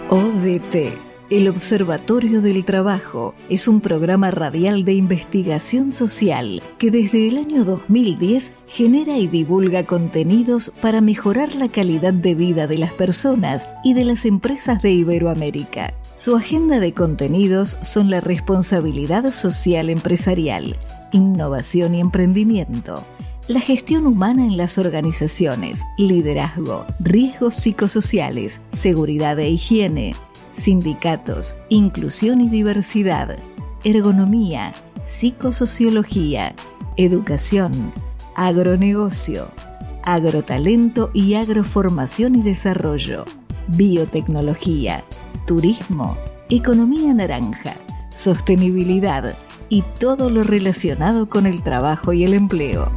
ODT, el Observatorio del Trabajo, es un programa radial de investigación social que desde el año 2010 genera y divulga contenidos para mejorar la calidad de vida de las personas y de las empresas de Iberoamérica. Su agenda de contenidos son la responsabilidad social empresarial, innovación y emprendimiento, la gestión humana en las organizaciones, liderazgo, riesgos psicosociales, seguridad e higiene, sindicatos, inclusión y diversidad, ergonomía, psicosociología, educación, agronegocio, agrotalento y agroformación y desarrollo, biotecnología, turismo, economía naranja, sostenibilidad y todo lo relacionado con el trabajo y el empleo.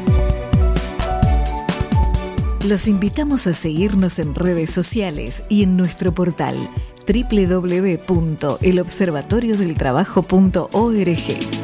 Los invitamos a seguirnos en redes sociales y en nuestro portal www.elobservatoriodeltrabajo.org.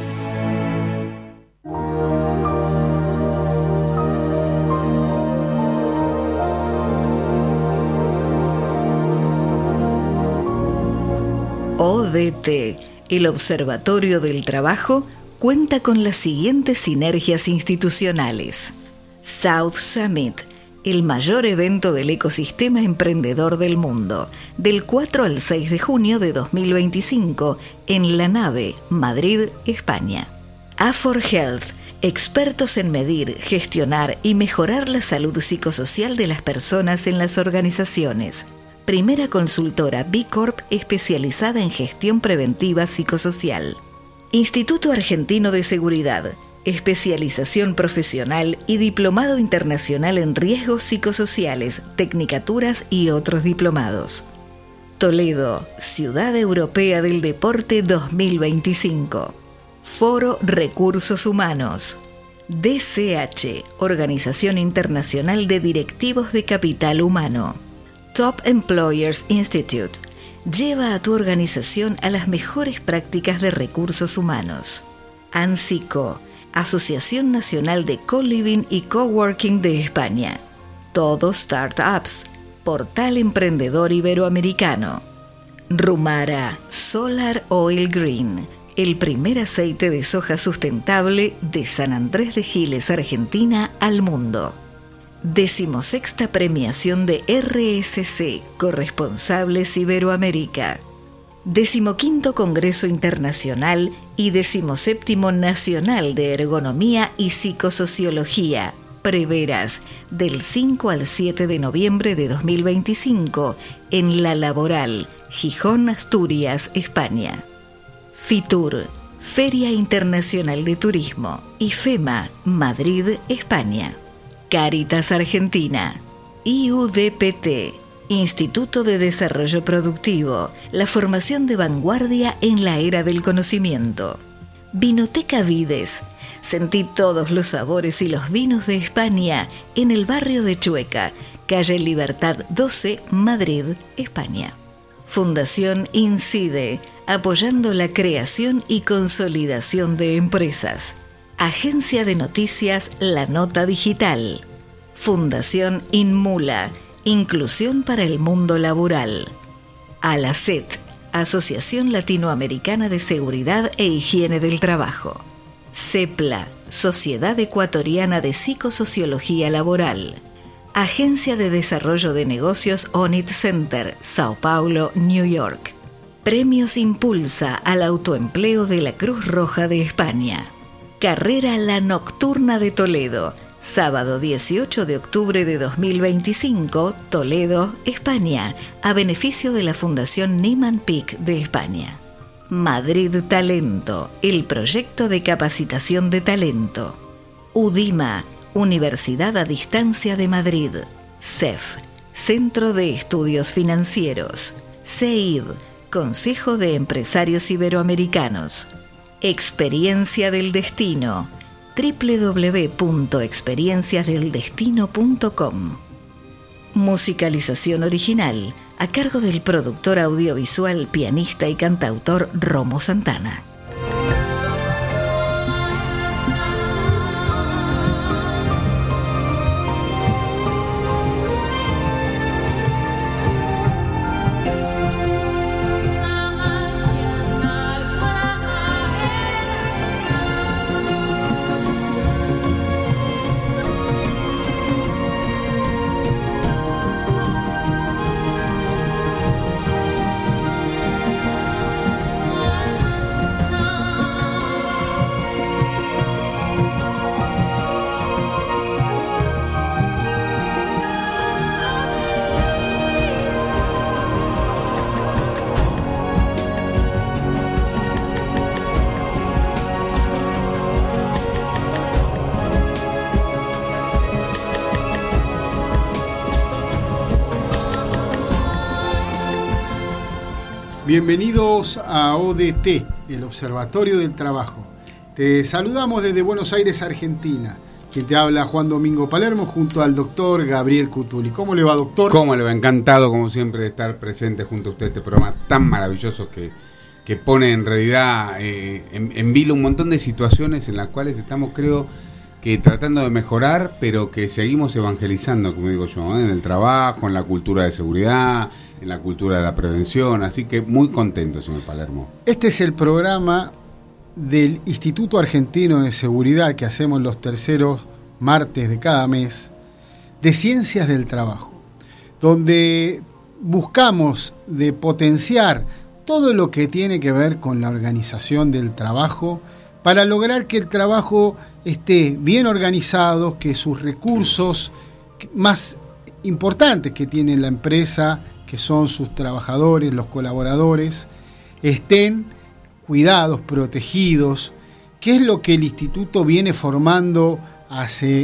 ODT, el Observatorio del Trabajo, cuenta con las siguientes sinergias institucionales. South Summit, el mayor evento del ecosistema emprendedor del mundo, del 4 al 6 de junio de 2025, en La Nave, Madrid, España. A4Health, expertos en medir, gestionar y mejorar la salud psicosocial de las personas en las organizaciones. Primera consultora B Corp especializada en gestión preventiva psicosocial. Instituto Argentino de Seguridad, especialización profesional y diplomado internacional en riesgos psicosociales, tecnicaturas y otros diplomados. Toledo, Ciudad Europea del Deporte 2025. Foro Recursos Humanos. DCH, Organización Internacional de Directivos de Capital Humano. Top Employers Institute. Lleva a tu organización a las mejores prácticas de recursos humanos. ANSICO, Asociación Nacional de Co-Living y Coworking de España. Todo Startups, Portal Emprendedor Iberoamericano. Rumara, Solar Oil Green, el primer aceite de soja sustentable de San Andrés de Giles, Argentina, al mundo. 16ª premiación de RSC, Corresponsables Iberoamérica. 15º Congreso Internacional y 17º Nacional de Ergonomía y Psicosociología, Preveras, del 5 al 7 de noviembre de 2025, en La Laboral, Gijón, Asturias, España. FITUR, Feria Internacional de Turismo, IFEMA, Madrid, España. Cáritas Argentina, IUDPT, Instituto de Desarrollo Productivo, la formación de vanguardia en la era del conocimiento. Vinoteca Vides, sentí todos los sabores y los vinos de España en el barrio de Chueca, calle Libertad 12, Madrid, España. Fundación Incide, apoyando la creación y consolidación de empresas. Agencia de Noticias La Nota Digital. Fundación Inmula, Inclusión para el Mundo Laboral. ALACET, Asociación Latinoamericana de Seguridad e Higiene del Trabajo. CEPLA, Sociedad Ecuatoriana de Psicosociología Laboral. Agencia de Desarrollo de Negocios ONIT Center, Sao Paulo, New York. Premios Impulsa al Autoempleo de la Cruz Roja de España. Carrera La Nocturna de Toledo, sábado 18 de octubre de 2025, Toledo, España, a beneficio de la Fundación Nieman Pick de España. Madrid Talento, el proyecto de capacitación de talento. UDIMA, Universidad a Distancia de Madrid. CEF, Centro de Estudios Financieros. CEIB, Consejo de Empresarios Iberoamericanos. Experiencia del Destino, www.experienciasdeldestino.com. Musicalización original a cargo del productor audiovisual, pianista y cantautor Romo Santana. Bienvenidos a ODT, el Observatorio del Trabajo. Te saludamos desde Buenos Aires, Argentina. Quien te habla, Juan Domingo Palermo, junto al doctor Gabriel Cutuli. ¿Cómo le va, doctor? ¿Cómo le va? Encantado, como siempre, de estar presente junto a usted, este programa tan maravilloso que pone en realidad en vilo un montón de situaciones en las cuales estamos, creo, que tratando de mejorar, pero que seguimos evangelizando, como digo yo, en el trabajo, en la cultura de seguridad, en la cultura de la prevención. Así que muy contento, señor Palermo. Este es el programa del Instituto Argentino de Seguridad que hacemos los terceros martes de cada mes, de Ciencias del Trabajo, donde buscamos de potenciar todo lo que tiene que ver con la organización del trabajo para lograr que el trabajo esté bien organizado, que sus recursos más importantes que tiene la empresa, que son sus trabajadores, los colaboradores, estén cuidados, protegidos, que es lo que el instituto viene formando hace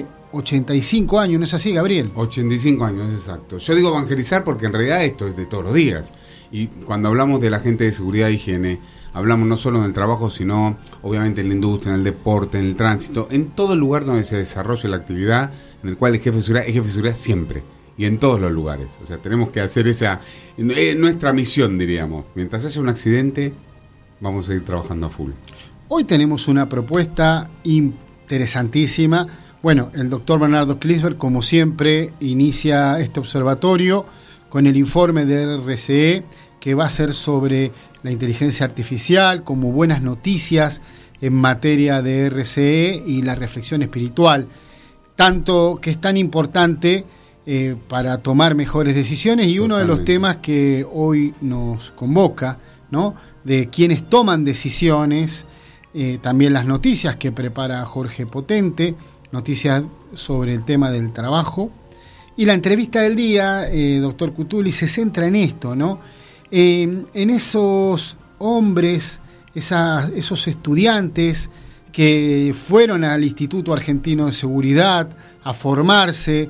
85 años, ¿no es así, Gabriel? 85 años, exacto. Yo digo evangelizar porque en realidad esto es de todos los días. Y cuando hablamos de la gente de seguridad e higiene, hablamos no solo del trabajo, sino obviamente en la industria, en el deporte, en el tránsito, en todo el lugar donde se desarrolle la actividad, en el cual el jefe de seguridad es jefe de seguridad siempre. Y en todos los lugares. O sea, tenemos que hacer esa... nuestra misión, diríamos. Mientras haya un accidente, vamos a seguir trabajando a full. Hoy tenemos una propuesta interesantísima. Bueno, el doctor Bernardo Klinsberg, como siempre, inicia este observatorio con el informe de RCE, que va a ser sobre la inteligencia artificial, como buenas noticias en materia de RCE y la reflexión espiritual. Tanto que es tan importante para tomar mejores decisiones, y uno de los temas que hoy nos convoca, ¿no?, de quienes toman decisiones, también las noticias que prepara Jorge Potente, noticias sobre el tema del trabajo, y la entrevista del día, doctor Cutuli, se centra en esto, ¿no?, en esos hombres, esos estudiantes que fueron al Instituto Argentino de Seguridad a formarse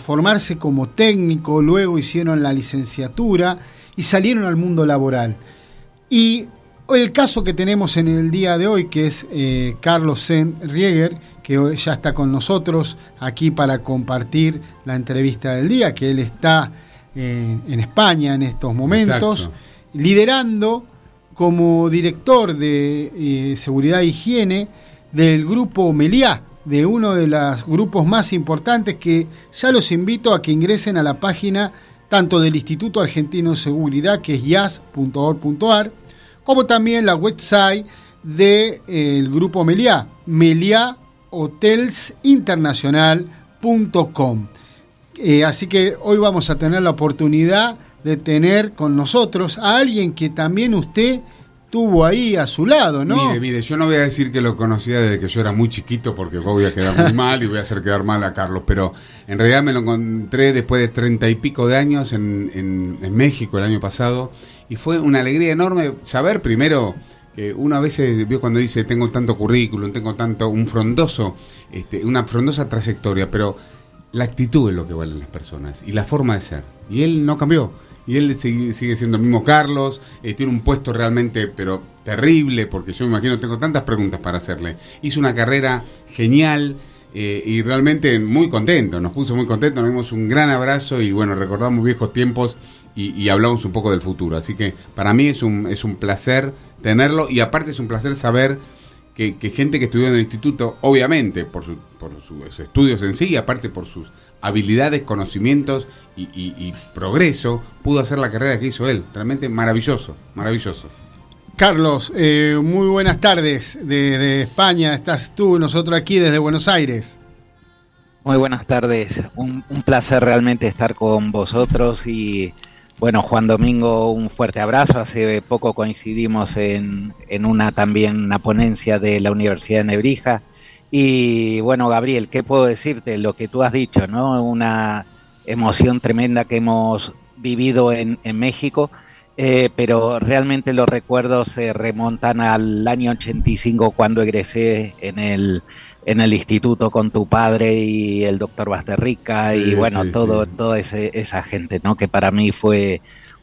como técnico, luego hicieron la licenciatura y salieron al mundo laboral. Y el caso que tenemos en el día de hoy, que es Carlos Senrieger, que hoy ya está con nosotros aquí para compartir la entrevista del día, que él está en España en estos momentos. Exacto. Liderando como director de Seguridad e Higiene del grupo Meliá, de uno de los grupos más importantes, que ya los invito a que ingresen a la página tanto del Instituto Argentino de Seguridad, que es ias.org.ar, como también la website del grupo Meliá, meliahotelsinternacional.com. Así que hoy vamos a tener la oportunidad de tener con nosotros a alguien que también usted tuvo ahí a su lado, ¿no? Mire, yo no voy a decir que lo conocía desde que yo era muy chiquito, porque voy a quedar muy mal y voy a hacer quedar mal a Carlos, pero en realidad me lo encontré después de 30 y pico de años en México el año pasado, y fue una alegría enorme saber primero que uno a veces vio cuando dice tengo tanto currículum, tengo tanto, una frondosa trayectoria, pero la actitud es lo que valen las personas y la forma de ser, y él no cambió. Y él sigue siendo el mismo Carlos, tiene un puesto realmente, pero terrible, porque yo me imagino, tengo tantas preguntas para hacerle. Hizo una carrera genial y realmente muy contento, nos puso muy contentos, nos dimos un gran abrazo y bueno, recordamos viejos tiempos y hablamos un poco del futuro. Así que para mí es un placer tenerlo, y aparte es un placer saber que gente que estudió en el instituto, obviamente por sus estudios en sí, y aparte por sus habilidades, conocimientos y progreso, pudo hacer la carrera que hizo él. Realmente maravilloso, maravilloso. Carlos, muy buenas tardes de España. Estás tú, nosotros aquí desde Buenos Aires. Muy buenas tardes, un placer realmente estar con vosotros. Y bueno, Juan Domingo, un fuerte abrazo. Hace poco coincidimos en una ponencia de la Universidad de Nebrija. Y bueno, Gabriel, ¿qué puedo decirte? Lo que tú has dicho, ¿no? Una emoción tremenda que hemos vivido en México, pero realmente los recuerdos se remontan al año 85, cuando egresé en el instituto con tu padre y el doctor Basterrica, sí, y bueno, toda esa gente, ¿no? Que para mí fue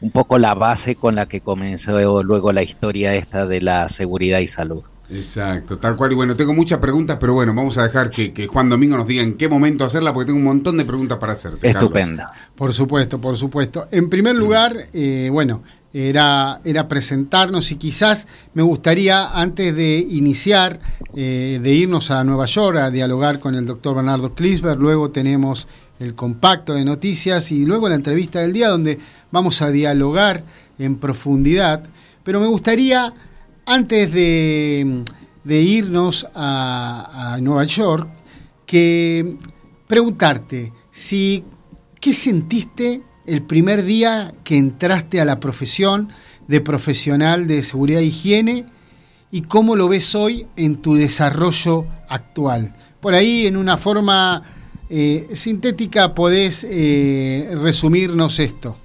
un poco la base con la que comenzó luego la historia esta de la seguridad y salud. Exacto, tal cual. Y bueno, tengo muchas preguntas, pero bueno, vamos a dejar que Juan Domingo nos diga en qué momento hacerla, porque tengo un montón de preguntas para hacerte. Estupendo. Carlos. Por supuesto, por supuesto. En primer lugar, bueno, era presentarnos y quizás me gustaría, antes de iniciar, de irnos a Nueva York a dialogar con el doctor Bernardo Klinsberg, luego tenemos el compacto de noticias y luego la entrevista del día donde vamos a dialogar en profundidad, pero me gustaría, antes de irnos a Nueva York, que preguntarte ¿qué sentiste el primer día que entraste a la profesión de profesional de seguridad e higiene y cómo lo ves hoy en tu desarrollo actual? Por ahí, en una forma sintética, podés resumirnos esto.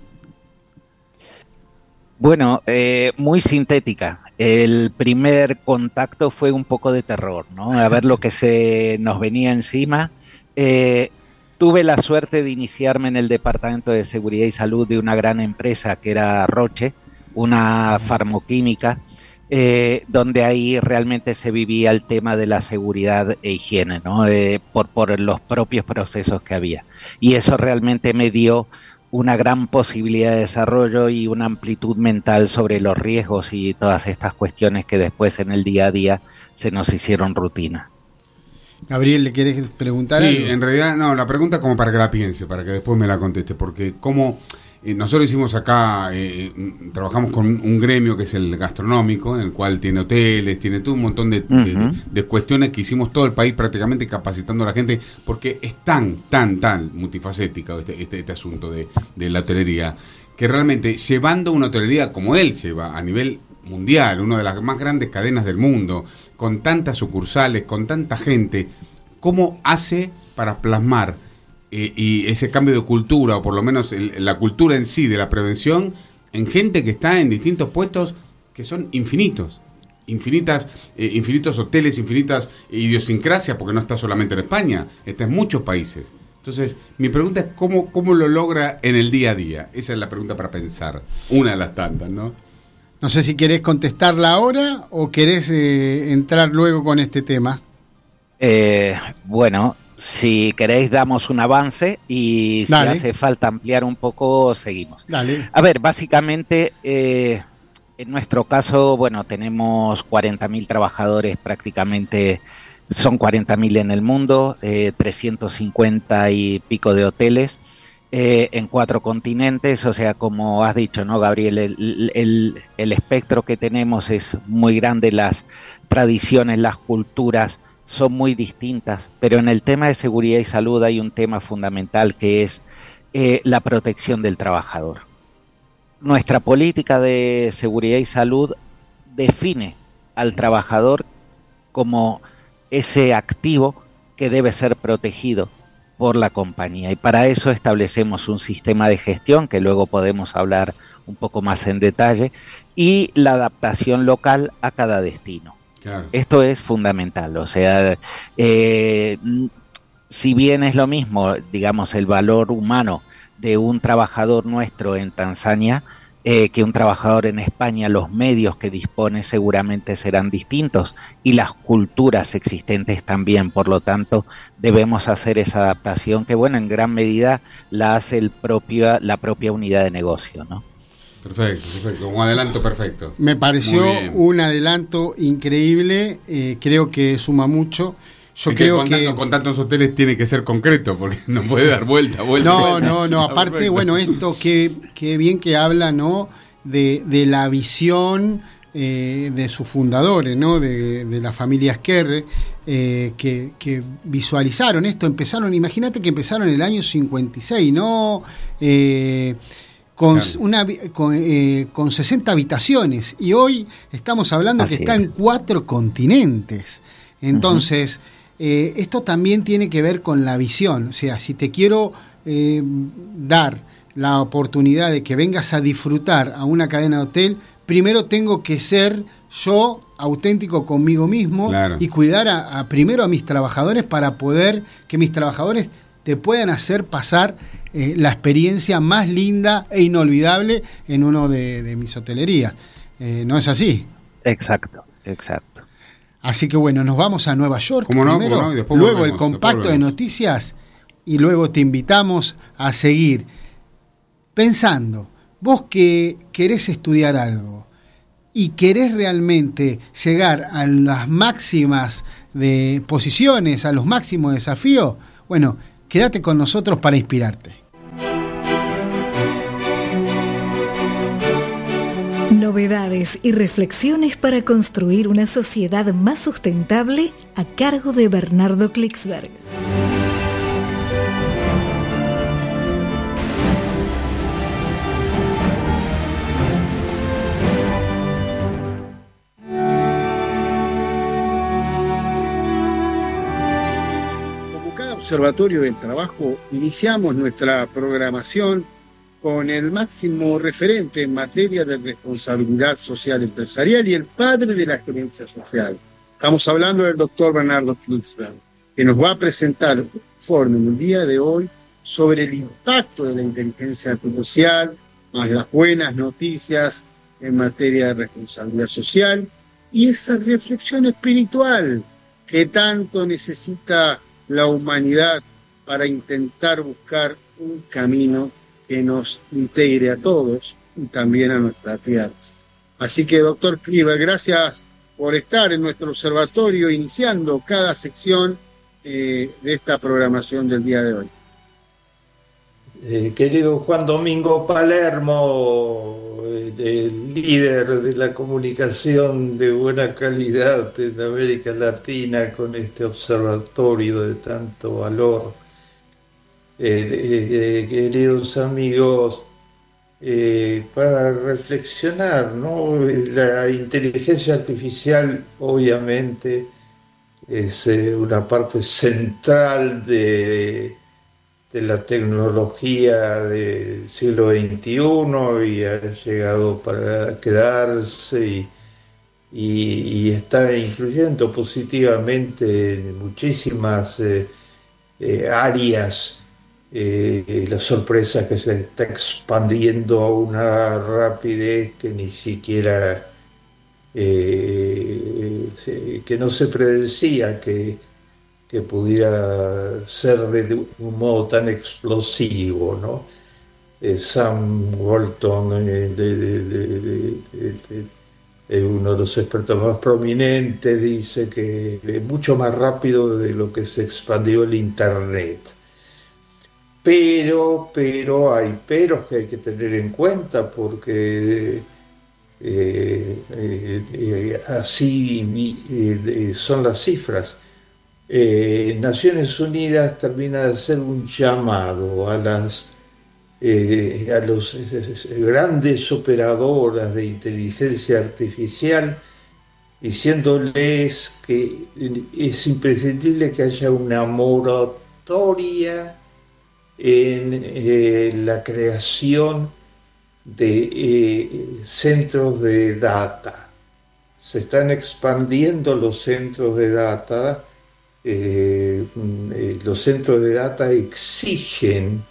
Bueno, muy sintética. El primer contacto fue un poco de terror, ¿no? A ver lo que se nos venía encima. Tuve la suerte de iniciarme en el departamento de seguridad y salud de una gran empresa que era Roche, una farmoquímica, donde ahí realmente se vivía el tema de la seguridad e higiene, ¿no? Por los propios procesos que había. Y eso realmente me dio una gran posibilidad de desarrollo y una amplitud mental sobre los riesgos y todas estas cuestiones que después en el día a día se nos hicieron rutina. Gabriel, ¿le querés preguntar Sí, algo? en realidad, no, la pregunta como para que la piense, para que después me la conteste, porque como nosotros hicimos acá, trabajamos con un gremio que es el gastronómico, en el cual tiene hoteles, tiene todo un montón de cuestiones que hicimos todo el país prácticamente capacitando a la gente, porque es tan multifacética este asunto de la hotelería, que realmente llevando una hotelería como él lleva a nivel mundial, una de las más grandes cadenas del mundo, con tantas sucursales, con tanta gente, ¿cómo hace para plasmar y ese cambio de cultura, o por lo menos la cultura en sí de la prevención, en gente que está en distintos puestos que son infinitos hoteles, infinitas idiosincrasias, porque no está solamente en España, está en muchos países? Entonces, mi pregunta es ¿cómo lo logra en el día a día? Esa es la pregunta para pensar, una de las tantas, ¿no? No sé si querés contestarla ahora o querés entrar luego con este tema. Bueno, si queréis damos un avance y si hace falta ampliar un poco, seguimos. Dale. A ver, básicamente, en nuestro caso, bueno, tenemos 40.000 trabajadores prácticamente, son 40.000 en el mundo, 350 y pico de hoteles, en 4 continentes, o sea, como has dicho, ¿no, Gabriel? El espectro que tenemos es muy grande, las tradiciones, las culturas son muy distintas, pero en el tema de seguridad y salud hay un tema fundamental que es la protección del trabajador. Nuestra política de seguridad y salud define al trabajador como ese activo que debe ser protegido por la compañía, y para eso establecemos un sistema de gestión que luego podemos hablar un poco más en detalle, y la adaptación local a cada destino. Claro. Esto es fundamental, o sea, si bien es lo mismo, digamos, el valor humano de un trabajador nuestro en Tanzania que un trabajador en España, los medios que dispone seguramente serán distintos y las culturas existentes también, por lo tanto debemos hacer esa adaptación que, bueno, en gran medida la hace la propia unidad de negocio, ¿no? Perfecto, un adelanto perfecto. Me pareció un adelanto increíble, creo que suma mucho. Yo creo que con tantos hoteles tiene que ser concreto, porque no puede dar vuelta. No, aparte, perfecto. Bueno, esto que bien que habla, ¿no? De la visión de sus fundadores, ¿no? De la familia Esquerre, que visualizaron esto, imagínate que empezaron en el año 56, ¿no? Con 60 habitaciones, y hoy estamos hablando que está en 4 continentes. Entonces, esto también tiene que ver con la visión. O sea, si te quiero dar la oportunidad de que vengas a disfrutar a una cadena de hotel, primero tengo que ser yo auténtico conmigo mismo, claro, y cuidar primero a mis trabajadores, para poder que mis trabajadores te puedan hacer pasar la experiencia más linda e inolvidable en uno de mis hotelerías. ¿No es así? Exacto. Así que bueno, nos vamos a Nueva York primero, y después luego volvemos, el compacto de noticias, y luego te invitamos a seguir pensando. Vos que querés estudiar algo y querés realmente llegar a las máximas de posiciones, a los máximos desafíos, bueno, quédate con nosotros para inspirarte. Novedades y reflexiones para construir una sociedad más sustentable a cargo de Bernardo Klicksberg. Como cada observatorio del trabajo, iniciamos nuestra programación con el máximo referente en materia de responsabilidad social empresarial y el padre de la gerencia social. Estamos hablando del doctor Bernardo Klicksberg, que nos va a presentar un informe en el día de hoy sobre el impacto de la inteligencia artificial, más las buenas noticias en materia de responsabilidad social y esa reflexión espiritual que tanto necesita la humanidad para intentar buscar un camino que nos integre a todos y también a nuestra tierra. Así que, doctor Klicksberg, gracias por estar en nuestro observatorio iniciando cada sección de esta programación del día de hoy. Querido Juan Domingo Palermo, líder de la comunicación de buena calidad en América Latina con este observatorio de tanto valor. Queridos amigos, para reflexionar, ¿no? La inteligencia artificial obviamente es una parte central de la tecnología del siglo XXI y ha llegado para quedarse y está influyendo positivamente en muchísimas áreas. La sorpresa que se está expandiendo a una rapidez que ni siquiera que no se predecía que pudiera ser de un modo tan explosivo, ¿no? Sam Walton, uno de los expertos más prominentes, dice que es mucho más rápido de lo que se expandió el Internet. Pero hay peros que hay que tener en cuenta porque así son las cifras. Naciones Unidas termina de hacer un llamado a los grandes operadoras de inteligencia artificial, diciéndoles que es imprescindible que haya una moratoria en la creación de centros de data. Se están expandiendo los centros de data. Los centros de data exigen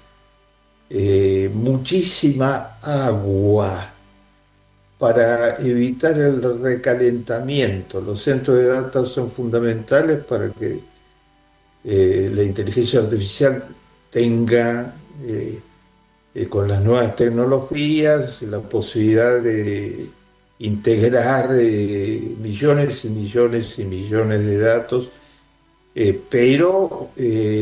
muchísima agua para evitar el recalentamiento. Los centros de data son fundamentales para que la inteligencia artificial tenga con las nuevas tecnologías la posibilidad de integrar millones y millones y millones de datos, pero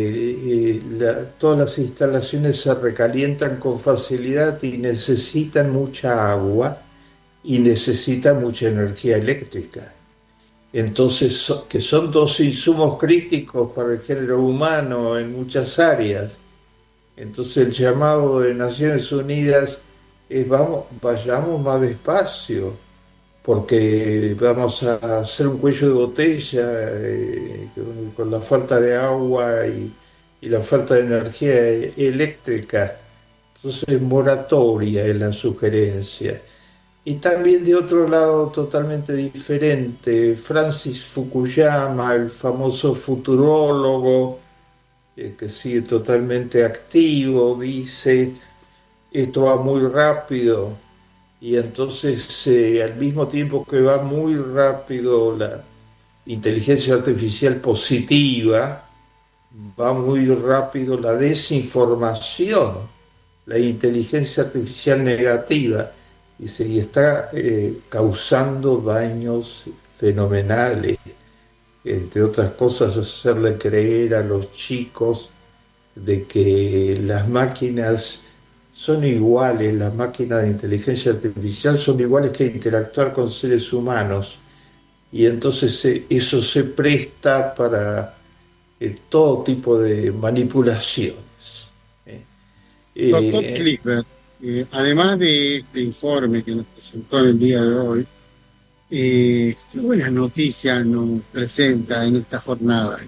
todas las instalaciones se recalientan con facilidad y necesitan mucha agua y necesitan mucha energía eléctrica. Entonces, que son dos insumos críticos para el género humano en muchas áreas. Entonces el llamado de Naciones Unidas es vayamos más despacio, porque vamos a hacer un cuello de botella con la falta de agua y la falta de energía eléctrica. Entonces moratoria es la sugerencia. Y también de otro lado totalmente diferente, Francis Fukuyama, el famoso futurólogo, que sigue totalmente activo, dice, esto va muy rápido, y entonces al mismo tiempo que va muy rápido la inteligencia artificial positiva, va muy rápido la desinformación, la inteligencia artificial negativa, y está causando daños fenomenales, entre otras cosas, hacerle creer a los chicos de que las máquinas son iguales, las máquinas de inteligencia artificial son iguales que interactuar con seres humanos, y entonces eso se presta para todo tipo de manipulaciones. Doctor Clifford, además de este informe que nos presentó en el día de hoy, ¿qué buenas noticias nos presenta en esta jornada?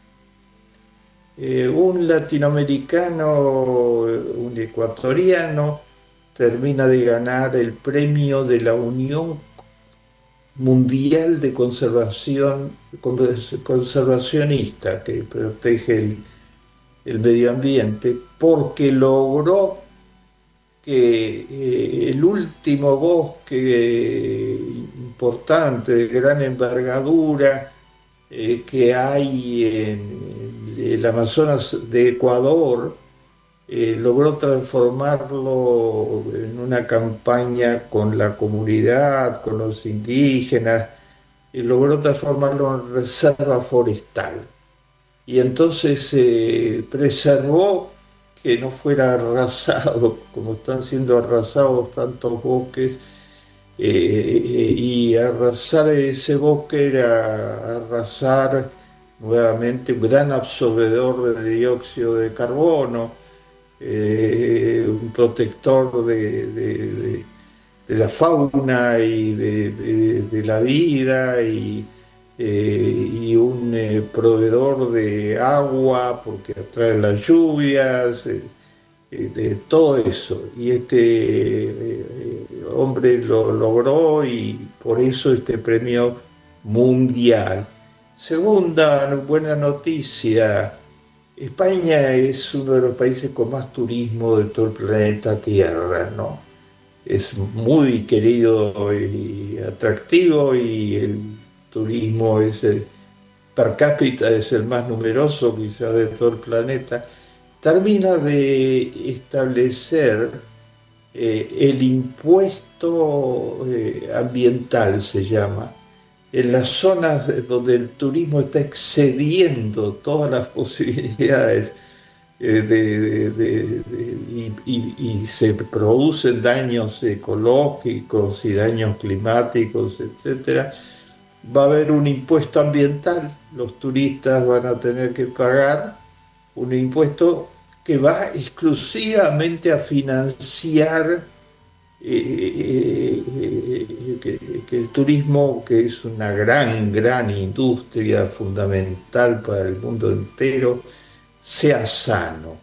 Un latinoamericano, un ecuatoriano, termina de ganar el premio de la Unión Mundial de Conservacionista, que protege el medio ambiente, porque logró que el último bosque importante de gran envergadura que hay en el Amazonas de Ecuador, logró transformarlo en una campaña con la comunidad, con los indígenas, y logró transformarlo en reserva forestal. Y entonces preservó que no fuera arrasado, como están siendo arrasados tantos bosques, y arrasar ese bosque era arrasar nuevamente un gran absorbedor de dióxido de carbono, un protector de la fauna y de la vida, y un proveedor de agua porque atrae las lluvias, de todo eso. Y este hombre lo logró, y por eso este premio mundial. Segunda buena noticia: España es uno de los países con más turismo de todo el planeta Tierra, ¿no? Es muy querido y atractivo, y el turismo per cápita es el más numeroso quizá de todo el planeta. Termina de establecer el impuesto ambiental, se llama, en las zonas donde el turismo está excediendo todas las posibilidades y se producen daños ecológicos y daños climáticos, etcétera. Va a haber un impuesto ambiental, los turistas van a tener que pagar un impuesto que va exclusivamente a financiar que el turismo, que es una gran industria fundamental para el mundo entero, sea sano.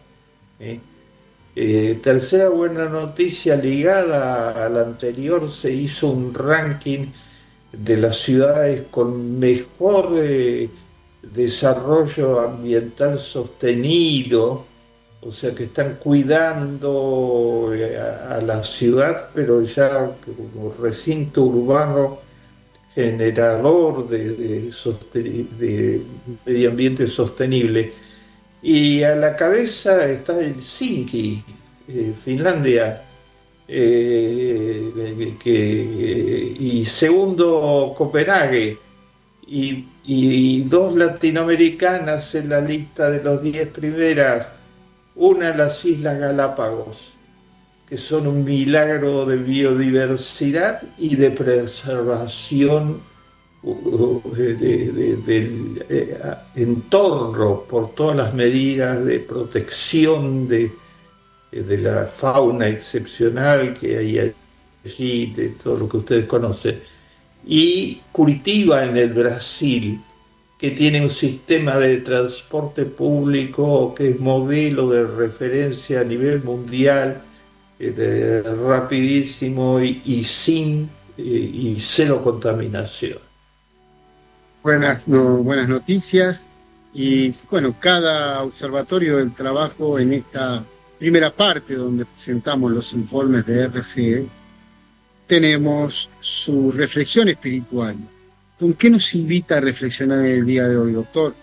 Tercera buena noticia ligada a la anterior: se hizo un ranking de las ciudades con mejor desarrollo ambiental sostenido, o sea que están cuidando a la ciudad, pero ya como recinto urbano generador de medio ambiente sostenible. Y a la cabeza está Helsinki, Finlandia, y segundo Copenhague, y dos latinoamericanas en la lista de los 10 primeras, una las Islas Galápagos, que son un milagro de biodiversidad y de preservación del entorno por todas las medidas de protección de la fauna excepcional que hay allí, de todo lo que ustedes conocen. Y Curitiba, en el Brasil, que tiene un sistema de transporte público que es modelo de referencia a nivel mundial, rapidísimo y cero contaminación. Buenas noticias. Y bueno, cada observatorio del trabajo en esta primera parte donde presentamos los informes de RCE, tenemos su reflexión espiritual. ¿Con qué nos invita a reflexionar en el día de hoy, doctor?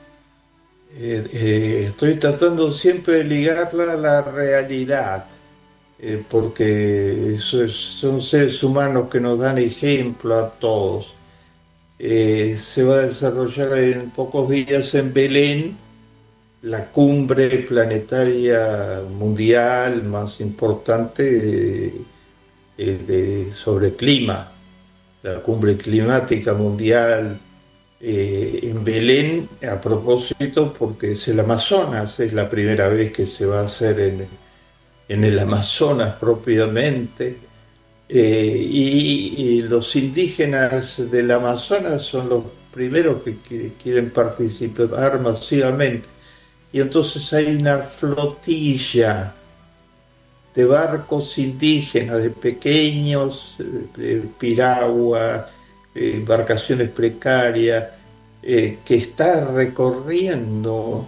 Estoy tratando siempre de ligarla a la realidad, porque son seres humanos que nos dan ejemplo a todos. Se va a desarrollar en pocos días en Belén la cumbre planetaria mundial más importante sobre clima, la cumbre climática mundial en Belén, a propósito, porque es el Amazonas, es la primera vez que se va a hacer en el Amazonas propiamente. Y los indígenas del Amazonas son los primeros que quieren participar masivamente. Y entonces hay una flotilla de barcos indígenas, de pequeños piraguas, embarcaciones precarias, que está recorriendo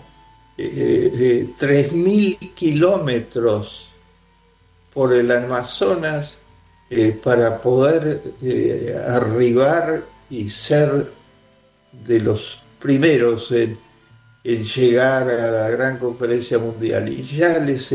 3.000 kilómetros por el Amazonas para poder arribar y ser de los primeros en llegar a la gran conferencia mundial. Y ya les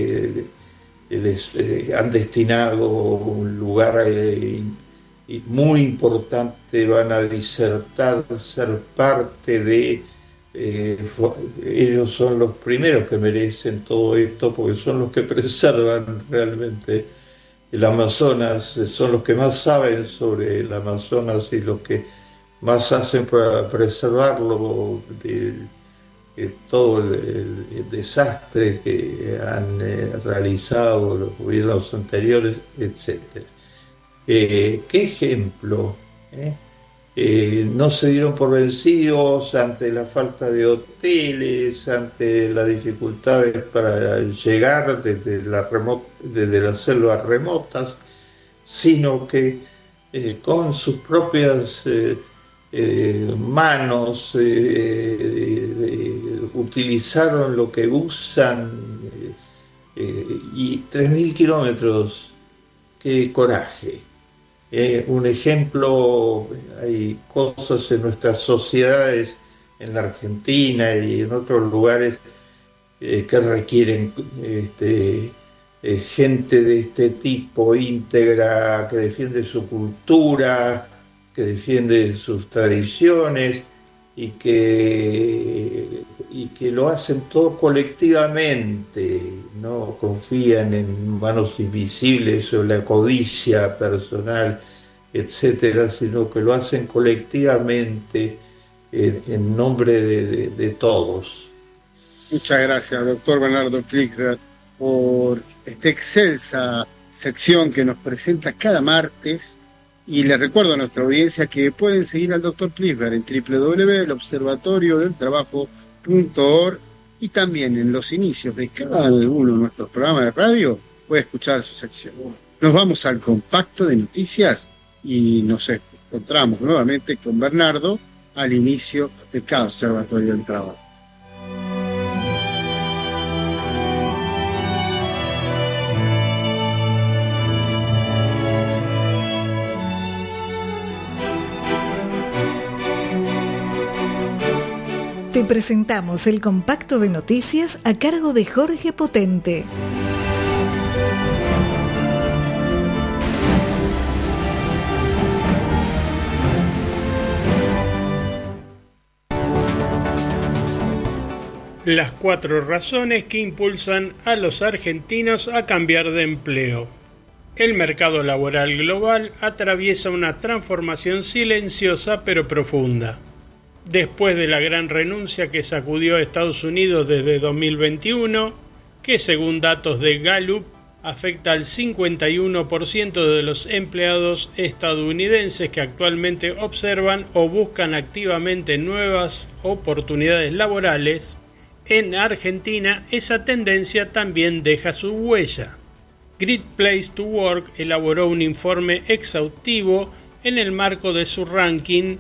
han destinado un lugar muy importante, van a disertar, ser parte de... ellos son los primeros que merecen todo esto porque son los que preservan realmente el Amazonas, son los que más saben sobre el Amazonas y los que más hacen para preservarlo de todo el desastre que han realizado los gobiernos anteriores, etc. ¿Qué ejemplo? No se dieron por vencidos ante la falta de hoteles, ante las dificultades para llegar desde las selvas remotas, sino que con sus propias manos utilizaron lo que usan, y 3.000 kilómetros, qué coraje. Un ejemplo, hay cosas en nuestras sociedades, en la Argentina y en otros lugares, que requieren gente de este tipo, íntegra, que defiende su cultura, que defiende sus tradiciones y que lo hacen todo colectivamente, no confían en manos invisibles o la codicia personal, etcétera, sino que lo hacen colectivamente en nombre de todos. Muchas gracias, doctor Bernardo Klickler, por esta excelsa sección que nos presenta cada martes. Y les recuerdo a nuestra audiencia que pueden seguir al Dr. Klickler en www.elobservatoriodeltrabajo.org y también en los inicios de cada uno de nuestros programas de radio puede escuchar su sección. Nos vamos al compacto de noticias y nos encontramos nuevamente con Bernardo al inicio de cada observatorio del trabajo. Te presentamos el compacto de noticias a cargo de Jorge Potente. Las 4 razones que impulsan a los argentinos a cambiar de empleo. El mercado laboral global atraviesa una transformación silenciosa pero profunda. Después de la gran renuncia que sacudió a Estados Unidos desde 2021, que según datos de Gallup afecta al 51% de los empleados estadounidenses que actualmente observan o buscan activamente nuevas oportunidades laborales, en Argentina esa tendencia también deja su huella. Great Place to Work elaboró un informe exhaustivo en el marco de su ranking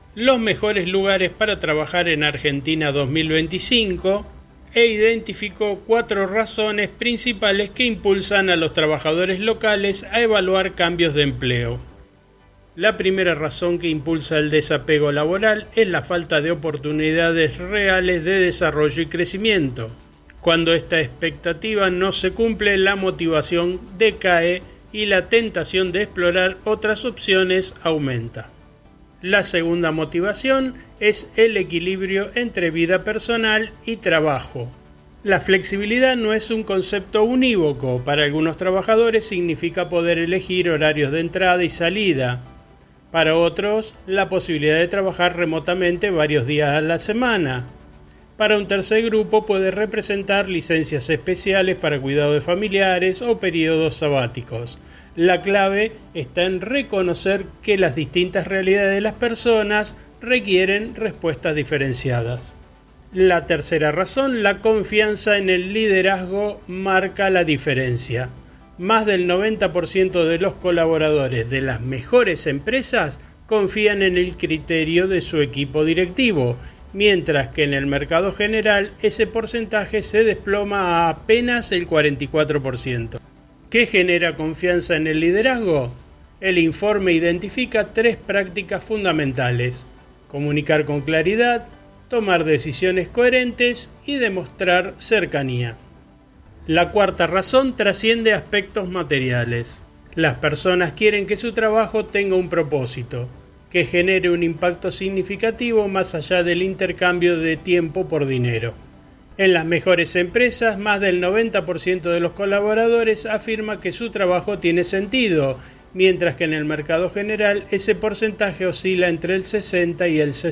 los mejores lugares para trabajar en Argentina 2025 e identificó 4 razones principales que impulsan a los trabajadores locales a evaluar cambios de empleo. La primera razón que impulsa el desapego laboral es la falta de oportunidades reales de desarrollo y crecimiento. Cuando esta expectativa no se cumple, la motivación decae y la tentación de explorar otras opciones aumenta. La segunda motivación es el equilibrio entre vida personal y trabajo. La flexibilidad no es un concepto unívoco. Para algunos trabajadores significa poder elegir horarios de entrada y salida. Para otros, la posibilidad de trabajar remotamente varios días a la semana. Para un tercer grupo puede representar licencias especiales para cuidado de familiares o periodos sabáticos. La clave está en reconocer que las distintas realidades de las personas requieren respuestas diferenciadas. La tercera razón, la confianza en el liderazgo, marca la diferencia. Más del 90% de los colaboradores de las mejores empresas confían en el criterio de su equipo directivo, mientras que en el mercado general ese porcentaje se desploma a apenas el 44%. ¿Qué genera confianza en el liderazgo? El informe identifica 3 prácticas fundamentales: comunicar con claridad, tomar decisiones coherentes y demostrar cercanía. La cuarta razón trasciende aspectos materiales. Las personas quieren que su trabajo tenga un propósito, que genere un impacto significativo más allá del intercambio de tiempo por dinero. En las mejores empresas, más del 90% de los colaboradores afirma que su trabajo tiene sentido, mientras que en el mercado general ese porcentaje oscila entre el 60 y el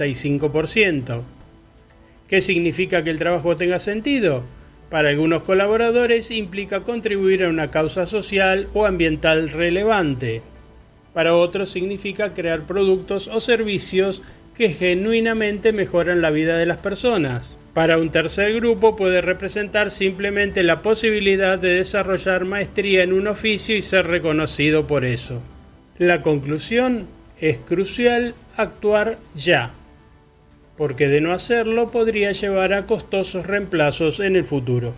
65%. ¿Qué significa que el trabajo tenga sentido? Para algunos colaboradores implica contribuir a una causa social o ambiental relevante. Para otros significa crear productos o servicios que genuinamente mejoran la vida de las personas. Para un tercer grupo puede representar simplemente la posibilidad de desarrollar maestría en un oficio y ser reconocido por eso. La conclusión: es crucial actuar ya, porque de no hacerlo podría llevar a costosos reemplazos en el futuro.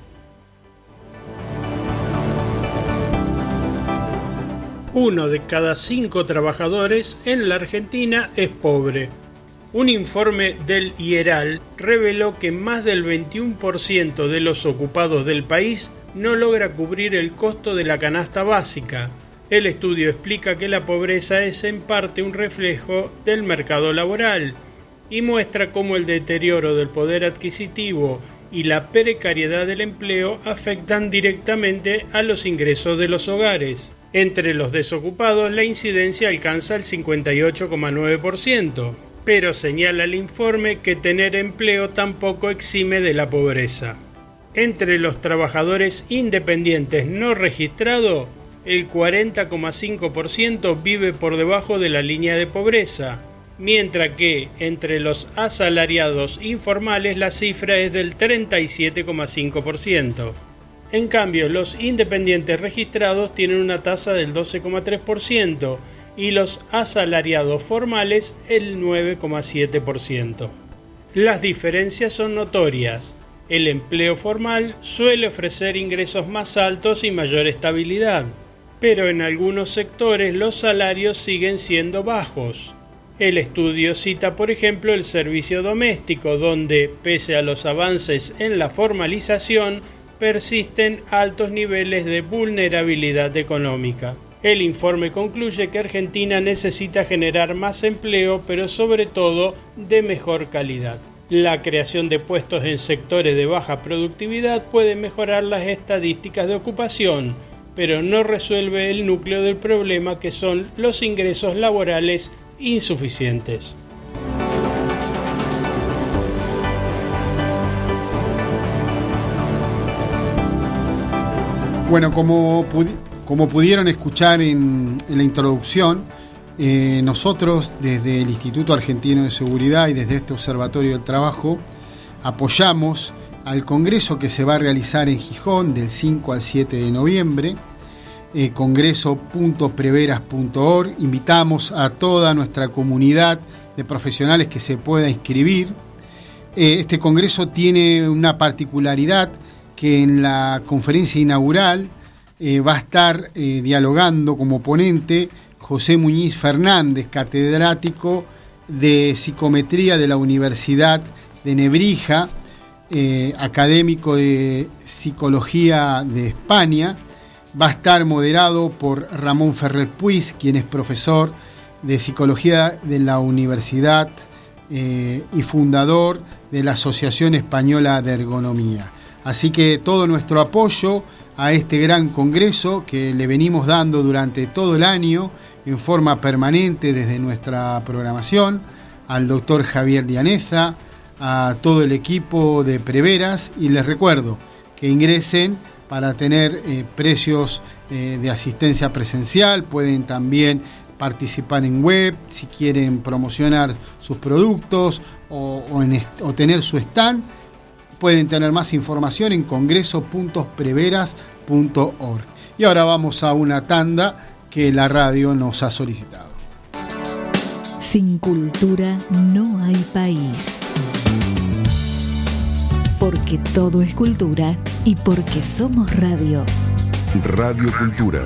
Uno de cada 5 trabajadores en la Argentina es pobre. Un informe del IERAL reveló que más del 21% de los ocupados del país no logra cubrir el costo de la canasta básica. El estudio explica que la pobreza es en parte un reflejo del mercado laboral y muestra cómo el deterioro del poder adquisitivo y la precariedad del empleo afectan directamente a los ingresos de los hogares. Entre los desocupados, la incidencia alcanza el 58,9%, pero señala el informe que tener empleo tampoco exime de la pobreza. Entre los trabajadores independientes no registrados, el 40,5% vive por debajo de la línea de pobreza, mientras que entre los asalariados informales la cifra es del 37,5%. En cambio, los independientes registrados tienen una tasa del 12,3% y los asalariados formales el 9,7%. Las diferencias son notorias. El empleo formal suele ofrecer ingresos más altos y mayor estabilidad, pero en algunos sectores los salarios siguen siendo bajos. El estudio cita, por ejemplo, el servicio doméstico, donde, pese a los avances en la formalización, persisten altos niveles de vulnerabilidad económica. El informe concluye que Argentina necesita generar más empleo, pero sobre todo de mejor calidad. La creación de puestos en sectores de baja productividad puede mejorar las estadísticas de ocupación, pero no resuelve el núcleo del problema, que son los ingresos laborales insuficientes. Bueno, como pudieron escuchar en la introducción, nosotros desde el Instituto Argentino de Seguridad y desde este Observatorio del Trabajo apoyamos al congreso que se va a realizar en Gijón del 5 al 7 de noviembre, congreso.preveras.org. Invitamos a toda nuestra comunidad de profesionales que se pueda inscribir. Este congreso tiene una particularidad que en la conferencia inaugural va a estar dialogando como ponente José Muñiz Fernández, catedrático de psicometría de la Universidad de Nebrija, académico de psicología de España. Va a estar moderado por Ramón Ferrer Puig, quien es profesor de psicología de la universidad y fundador de la Asociación Española de Ergonomía. Así que todo nuestro apoyo a este gran congreso que le venimos dando durante todo el año en forma permanente desde nuestra programación, al doctor Javier Llaneza, a todo el equipo de Preveras, y les recuerdo que ingresen para tener precios de asistencia presencial. Pueden también participar en web si quieren promocionar sus productos o tener su stand. Pueden tener más información en congreso.preveras.org. Y ahora vamos a una tanda que la radio nos ha solicitado. Sin cultura no hay país. Porque todo es cultura y porque somos radio. Radio Cultura.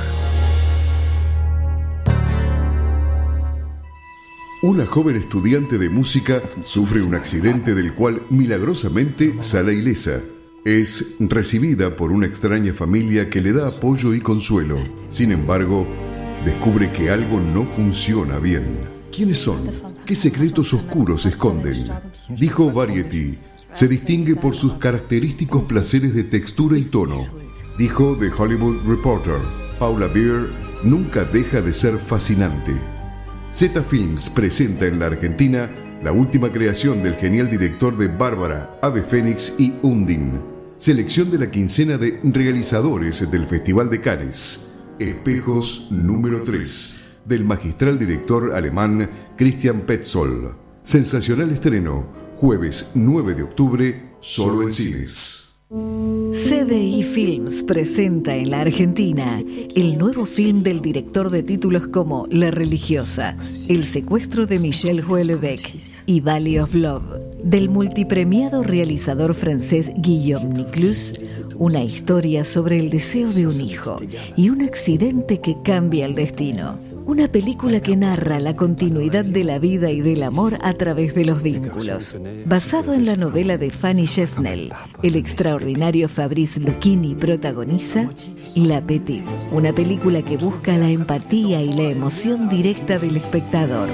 Una joven estudiante de música sufre un accidente del cual milagrosamente sale ilesa. Es recibida por una extraña familia que le da apoyo y consuelo. Sin embargo, descubre que algo no funciona bien. ¿Quiénes son? ¿Qué secretos oscuros esconden? Dijo Variety. Se distingue por sus característicos placeres de textura y tono. Dijo The Hollywood Reporter. Paula Beer nunca deja de ser fascinante. Zeta Films presenta en la Argentina la última creación del genial director de Bárbara, Ave Fénix y Undine. Selección de la quincena de realizadores del Festival de Cannes. Espejos número 3, del magistral director alemán Christian Petzold. Sensacional estreno, jueves 9 de octubre, solo en cines. CDI Films presenta en la Argentina el nuevo film del director de títulos como La Religiosa, El secuestro de Michel Houellebecq y Valley of Love, del multipremiado realizador francés Guillaume Niclus, una historia sobre el deseo de un hijo y un accidente que cambia el destino. Una película que narra la continuidad de la vida y del amor a través de los vínculos. Basado en la novela de Fanny Chesnel, el extraordinario Fabrice Lucchini protagoniza La Petite, una película que busca la empatía y la emoción directa del espectador.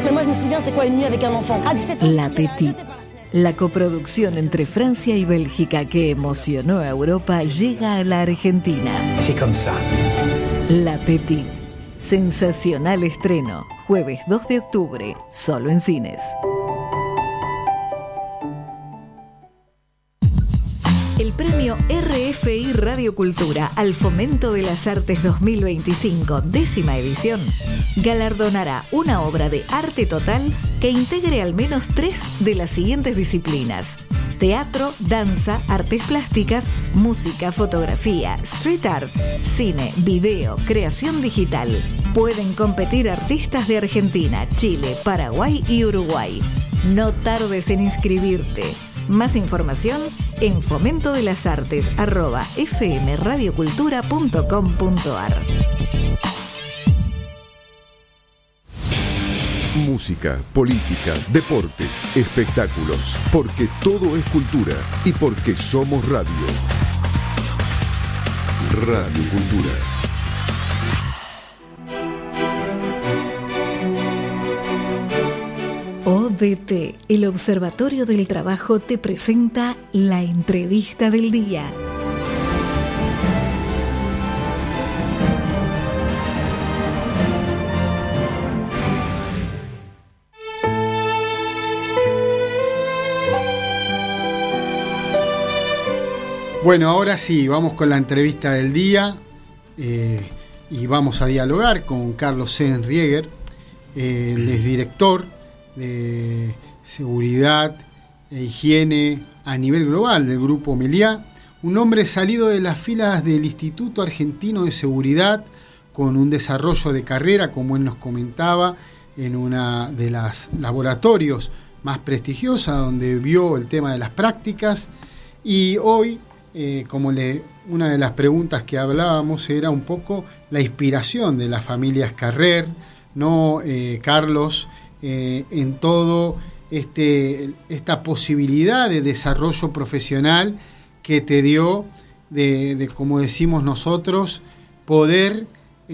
La Petite, la coproducción entre Francia y Bélgica que emocionó a Europa, llega a la Argentina. La Petite, sensacional estreno, jueves 2 de octubre, solo en cines. El premio RFI Radio Cultura al Fomento de las Artes 2025, 10ª edición, galardonará una obra de arte total que integre al menos 3 de las siguientes disciplinas: teatro, danza, artes plásticas, música, fotografía, street art, cine, video, creación digital. Pueden competir artistas de Argentina, Chile, Paraguay y Uruguay. No tardes en inscribirte. Más información en fomentodelasartes@fmradiocultura.com.ar. Música, política, deportes, espectáculos, porque todo es cultura y porque somos radio. Radio Cultura. ODT, el Observatorio del Trabajo, te presenta la entrevista del día. Bueno, ahora sí, vamos con la entrevista del día y vamos a dialogar con Carlos Sennrieger. Él es director de seguridad e higiene a nivel global del Grupo Meliá, un hombre salido de las filas del Instituto Argentino de Seguridad con un desarrollo de carrera, como él nos comentaba, en una de las laboratorios más prestigiosas, donde vio el tema de las prácticas. Y hoy, una de las preguntas que hablábamos era un poco la inspiración de las familias Carrer, ¿no, Carlos? En todo esta posibilidad de desarrollo profesional que te dio de como decimos nosotros, poder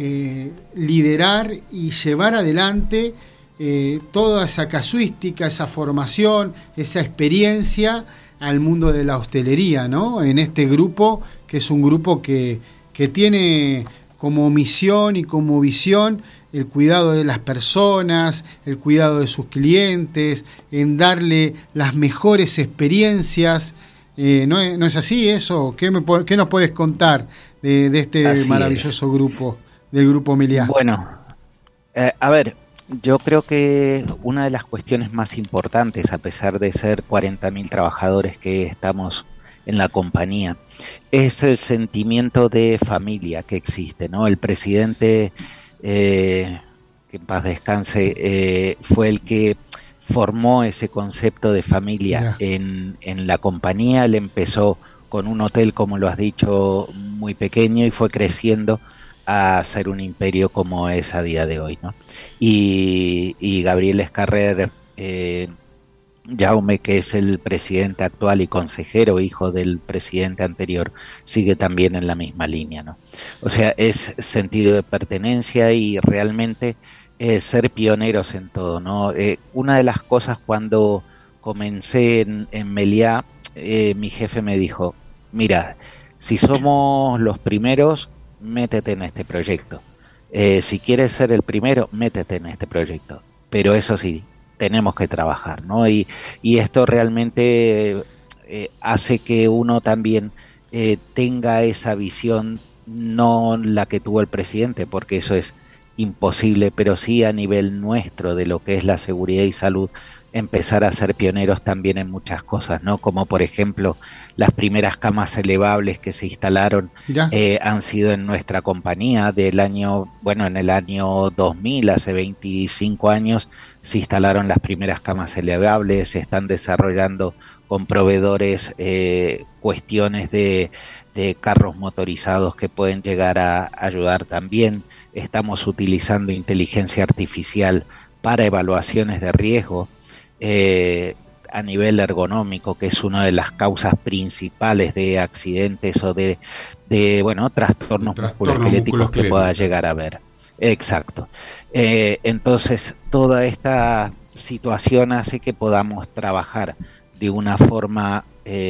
liderar y llevar adelante toda esa casuística, esa formación, esa experiencia al mundo de la hostelería, ¿no? En este grupo, que es un grupo que tiene como misión y como visión el cuidado de las personas, el cuidado de sus clientes, en darle las mejores experiencias. ¿No es así eso? ¿Qué nos puedes contar de este así maravilloso grupo, del Grupo Meliá? Bueno, a ver, yo creo que una de las cuestiones más importantes, a pesar de ser 40.000 trabajadores que estamos en la compañía, es el sentimiento de familia que existe, ¿no? El presidente, que en paz descanse, fue el que formó ese concepto de familia en la compañía. Él empezó con un hotel, como lo has dicho, muy pequeño, y fue creciendo a ser un imperio como es a día de hoy, ¿no? Y Gabriel Escarrer, Jaume, que es el presidente actual y consejero, hijo del presidente anterior, sigue también en la misma línea, ¿no? O sea, es sentido de pertenencia y realmente ser pioneros en todo, ¿no? Una de las cosas cuando comencé en Meliá, mi jefe me dijo, mira, si somos los primeros, métete en este proyecto. Si quieres ser el primero, métete en este proyecto. Pero eso sí, tenemos que trabajar, ¿no? Y esto realmente hace que uno también tenga esa visión, no la que tuvo el presidente, porque eso es imposible, pero sí a nivel nuestro de lo que es la seguridad y salud, empezar a ser pioneros también en muchas cosas, ¿no? Como por ejemplo las primeras camas elevables que se instalaron han sido en nuestra compañía en el año 2000, hace 25 años, se instalaron las primeras camas elevables, se están desarrollando con proveedores cuestiones de carros motorizados que pueden llegar a ayudar también. Estamos utilizando inteligencia artificial para evaluaciones de riesgo a nivel ergonómico, que es una de las causas principales de accidentes o de trastornos musculoesqueléticos que pueda llegar a haber. Exacto. Entonces, toda esta situación hace que podamos trabajar de una forma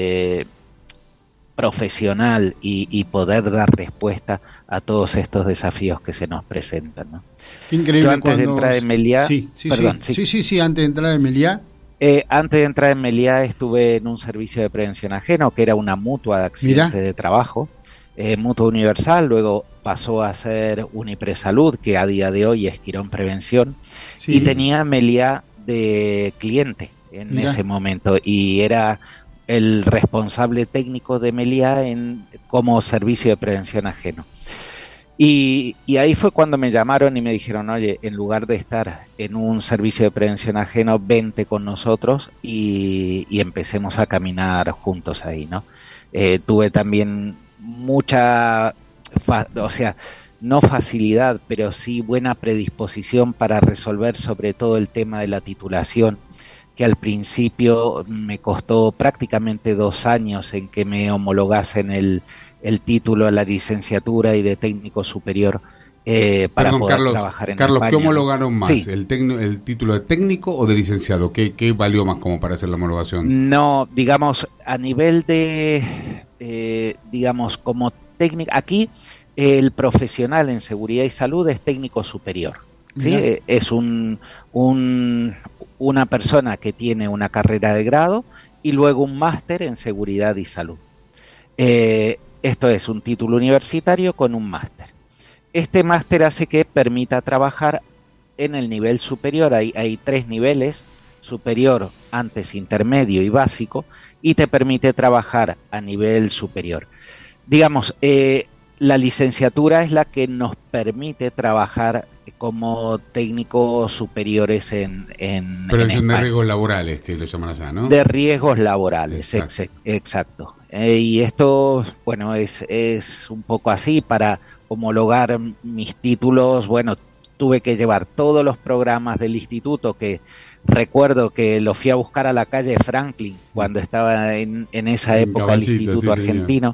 profesional y poder dar respuesta a todos estos desafíos que se nos presentan, ¿no? Increíble. Yo antes de entrar en Meliá, antes de entrar en Meliá. Antes de entrar en Meliá estuve en un servicio de prevención ajeno, que era una mutua de accidentes de trabajo, mutua universal, luego pasó a ser Unipresalud, que a día de hoy es Quirón Prevención, y tenía Meliá de cliente en ese momento, y era el responsable técnico de Meliá como servicio de prevención ajeno. Y ahí fue cuando me llamaron y me dijeron, oye, en lugar de estar en un servicio de prevención ajeno, vente con nosotros y empecemos a caminar juntos ahí, ¿no? Tuve también mucha, no facilidad, pero sí buena predisposición para resolver sobre todo el tema de la titulación, que al principio me costó prácticamente 2 años en que me homologasen el título a la licenciatura y de técnico superior para poder trabajar en Carlos, España. ¿qué homologaron más? Sí. ¿El título de técnico o de licenciado? ¿Qué valió más como para hacer la homologación? No, digamos, a nivel de, como técnico, aquí el profesional en seguridad y salud es técnico superior. ¿Sí? Es una persona que tiene una carrera de grado y luego un máster en seguridad y salud. Esto es un título universitario con un máster. Este máster hace que permita trabajar en el nivel superior. Hay 3 niveles: superior, antes intermedio y básico, y te permite trabajar a nivel superior. Digamos, la licenciatura es la que nos permite trabajar como técnicos superiores en Prevención de España. riesgos laborales, que lo llaman allá, ¿no? De riesgos laborales, exacto. Y esto, bueno, es un poco así. Para homologar mis títulos, bueno, tuve que llevar todos los programas del instituto, que recuerdo que los fui a buscar a la calle Franklin cuando estaba en esa época el Instituto Argentino.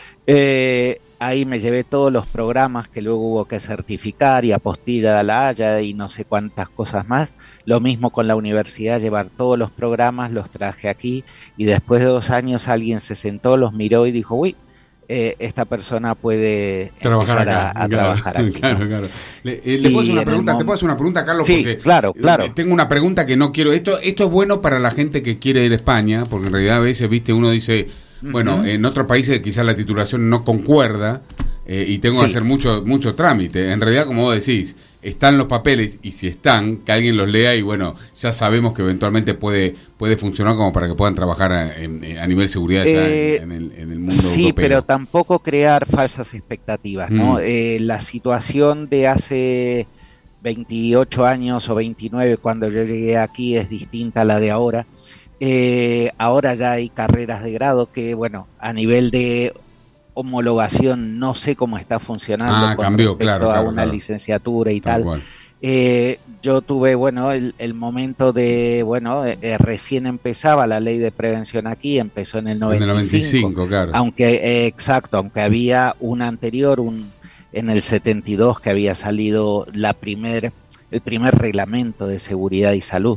Ahí me llevé todos los programas que luego hubo que certificar y apostilla a la Haya y no sé cuántas cosas más. Lo mismo con la universidad, llevar todos los programas, los traje aquí, y después de 2 años alguien se sentó, los miró y dijo, uy, esta persona puede trabajar trabajar aquí. Claro. ¿Le puedo hacer una pregunta? ¿Te puedo hacer una pregunta, Carlos? Sí, porque claro. Tengo una pregunta que no quiero. Esto es bueno para la gente que quiere ir a España, porque en realidad a veces, viste, uno dice, bueno, en otros países quizás la titulación no concuerda y tengo que hacer mucho trámite. En realidad, como vos decís, están los papeles, y si están, que alguien los lea, y bueno, ya sabemos que eventualmente puede funcionar como para que puedan trabajar a nivel seguridad ya en el mundo europeo. Sí, pero tampoco crear falsas expectativas, ¿no? La situación de hace 28 años o 29, cuando yo llegué aquí, es distinta a la de ahora. Ahora ya hay carreras de grado que, bueno, a nivel de homologación no sé cómo está funcionando cambió, claro, a una licenciatura y tal. Yo tuve, bueno, el momento de, bueno, recién empezaba la ley de prevención aquí, empezó en el 95. En el 95, claro. Aunque había una anterior, en el 72, que había salido el primer reglamento de seguridad y salud.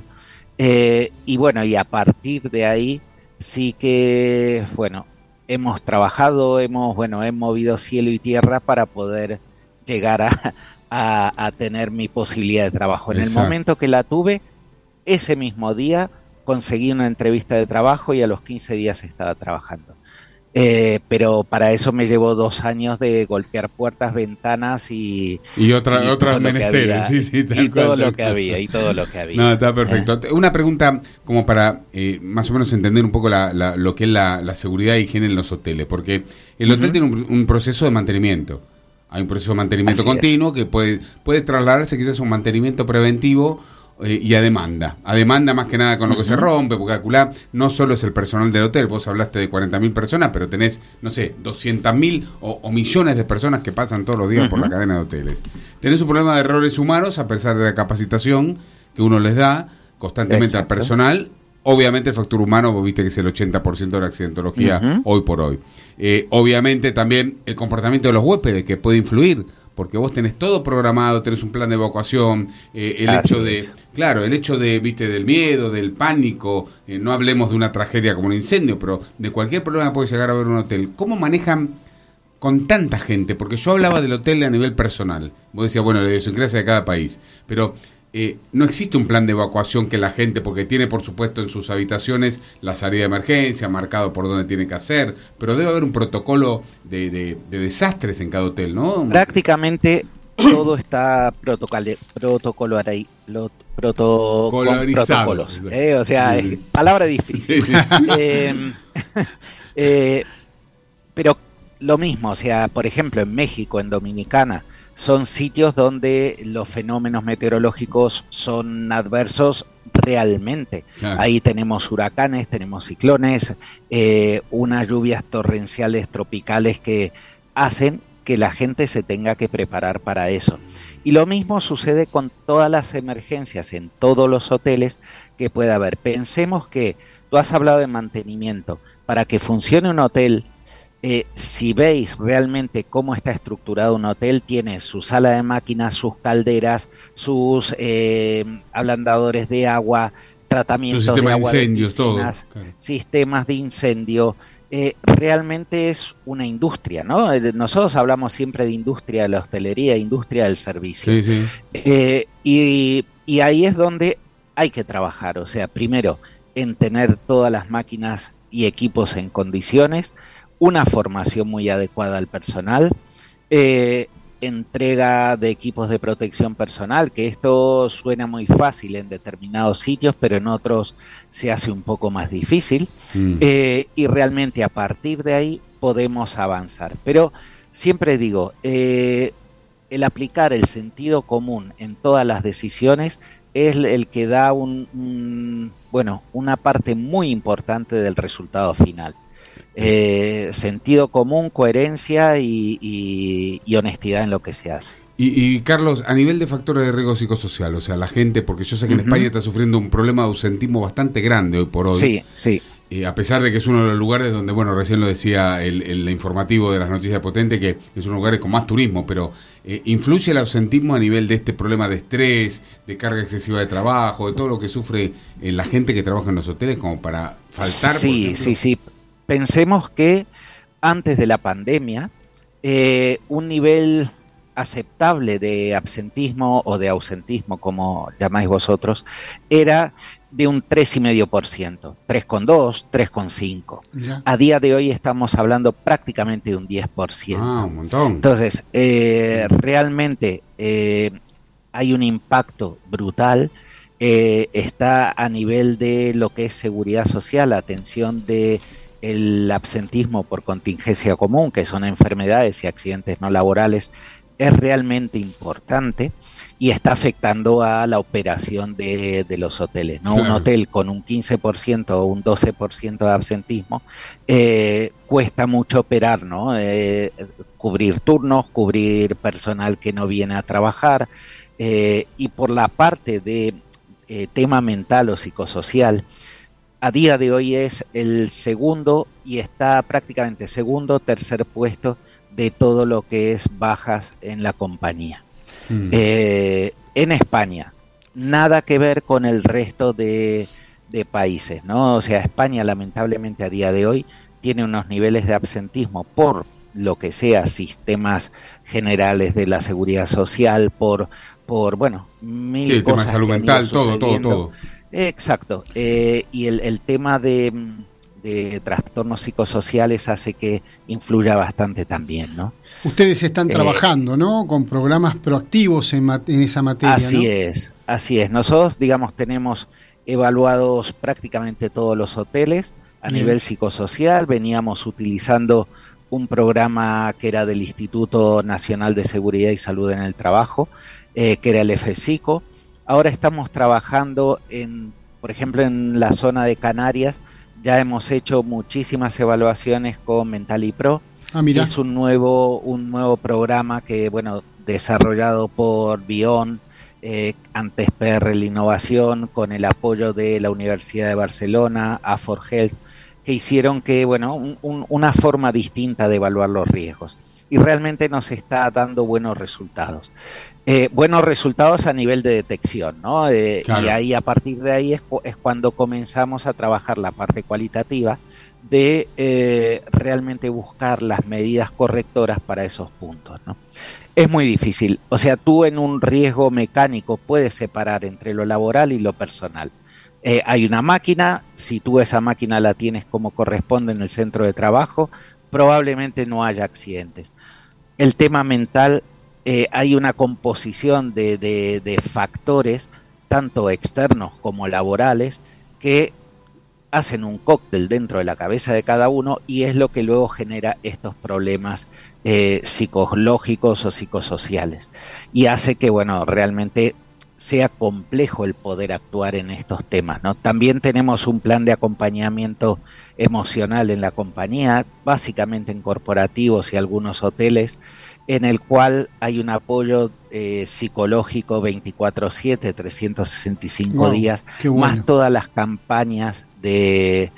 Y bueno, y a partir de ahí sí que, bueno, hemos trabajado, hemos movido cielo y tierra para poder llegar a tener mi posibilidad de trabajo. En el momento que la tuve, ese mismo día conseguí una entrevista de trabajo y a los 15 días estaba trabajando. Pero para eso me llevó 2 años de golpear puertas, ventanas y otras menesteres, y todo lo que había. No, está perfecto. Una pregunta como para más o menos entender un poco lo que es la seguridad y higiene en los hoteles, porque el hotel tiene un proceso de mantenimiento. Hay un proceso de mantenimiento continuo que puede trasladarse quizás a un mantenimiento preventivo y a demanda más que nada con lo que se rompe, porque calculá, no solo es el personal del hotel, vos hablaste de 40.000 personas, pero tenés, no sé, 200.000 o millones de personas que pasan todos los días por la cadena de hoteles. Tenés un problema de errores humanos, a pesar de la capacitación que uno les da constantemente al personal. Obviamente el factor humano, vos viste que es el 80% de la accidentología hoy por hoy. Obviamente también el comportamiento de los huéspedes, que puede influir, porque vos tenés todo programado, tenés un plan de evacuación, el hecho de, viste, del miedo, del pánico, no hablemos de una tragedia como un incendio, pero de cualquier problema puede llegar a haber un hotel. ¿Cómo manejan con tanta gente? Porque yo hablaba del hotel a nivel personal. Vos decías, bueno, la idiosincrasia de cada país, pero no existe un plan de evacuación que la gente, porque tiene por supuesto en sus habitaciones la salida de emergencia, marcado por dónde tiene que hacer, pero debe haber un protocolo de desastres en cada hotel, ¿no? Prácticamente todo está protocolos. O sea, palabra difícil. Sí. Pero lo mismo, o sea, por ejemplo, en México, en Dominicana, son sitios donde los fenómenos meteorológicos son adversos realmente. Claro. Ahí tenemos huracanes, tenemos ciclones, unas lluvias torrenciales tropicales que hacen que la gente se tenga que preparar para eso. Y lo mismo sucede con todas las emergencias en todos los hoteles que pueda haber. Pensemos que tú has hablado de mantenimiento. Para que funcione un hotel, si veis realmente cómo está estructurado un hotel, tiene su sala de máquinas, sus calderas, sus ablandadores de agua, tratamientos de agua, de incendios, todo. Claro. Sistemas de incendio. Realmente es una industria, ¿no? Nosotros hablamos siempre de industria de la hostelería, industria del servicio. Sí. Y ahí es donde hay que trabajar. O sea, primero, en tener todas las máquinas y equipos en condiciones, una formación muy adecuada al personal, entrega de equipos de protección personal, que esto suena muy fácil en determinados sitios, pero en otros se hace un poco más difícil, y realmente a partir de ahí podemos avanzar. Pero siempre digo, el aplicar el sentido común en todas las decisiones es el que da una parte muy importante del resultado final. Sentido común, coherencia y honestidad en lo que se hace. Y Carlos, a nivel de factores de riesgo psicosocial, o sea, la gente, porque yo sé que en España está sufriendo un problema de ausentismo bastante grande hoy por hoy. Sí. A pesar de que es uno de los lugares donde, bueno, recién lo decía el informativo de las noticias potentes, que es uno de los lugares con más turismo, pero ¿influye el ausentismo a nivel de este problema de estrés, de carga excesiva de trabajo, de todo lo que sufre la gente que trabaja en los hoteles como para faltar? Sí. Pensemos que antes de la pandemia, un nivel aceptable de absentismo o de ausentismo, como llamáis vosotros, era de un 3,5%, 3,2, 3,5. Ya. A día de hoy estamos hablando prácticamente de un 10%. Un montón. Entonces, realmente hay un impacto brutal. Está a nivel de lo que es seguridad social, atención de el absentismo por contingencia común, que son enfermedades y accidentes no laborales, es realmente importante y está afectando a la operación de los hoteles, ¿no? Claro. Un hotel con un 15% o un 12% de absentismo cuesta mucho operar, ¿no? Cubrir turnos, cubrir personal que no viene a trabajar, y por la parte de tema mental o psicosocial, a día de hoy es el segundo y está prácticamente segundo, tercer puesto de todo lo que es bajas en la compañía. En España, nada que ver con el resto de países, ¿no? O sea, España lamentablemente a día de hoy tiene unos niveles de absentismo por lo que sea, sistemas generales de la seguridad social, por mil cosas. El tema de salud mental, todo. Exacto. Y el tema de trastornos psicosociales hace que influya bastante también, ¿no? Ustedes están trabajando, ¿no? Con programas proactivos en esa materia, Así es. Nosotros, digamos, tenemos evaluados prácticamente todos los hoteles a nivel psicosocial. Veníamos utilizando un programa que era del Instituto Nacional de Seguridad y Salud en el Trabajo, que era el FPSICO. Ahora estamos trabajando por ejemplo, en la zona de Canarias. Ya hemos hecho muchísimas evaluaciones con Mentalipro. Mira. Es un nuevo programa que, desarrollado por Bion, antes PRL Innovación, con el apoyo de la Universidad de Barcelona, A4Health, que hicieron que, una forma distinta de evaluar los riesgos. Y realmente nos está dando buenos resultados. Buenos resultados a nivel de detección, ¿no? Claro. Y ahí, a partir de ahí es cuando comenzamos a trabajar la parte cualitativa de realmente buscar las medidas correctoras para esos puntos, ¿no? Es muy difícil. O sea, tú en un riesgo mecánico puedes separar entre lo laboral y lo personal. Hay una máquina, si tú esa máquina la tienes como corresponde en el centro de trabajo, probablemente no haya accidentes. El tema mental, hay una composición de factores, tanto externos como laborales, que hacen un cóctel dentro de la cabeza de cada uno y es lo que luego genera estos problemas psicológicos o psicosociales. Y hace que, realmente sea complejo el poder actuar en estos temas, ¿no? También tenemos un plan de acompañamiento emocional en la compañía, básicamente en corporativos y algunos hoteles, en el cual hay un apoyo psicológico 24/7, 365 días, más todas las campañas de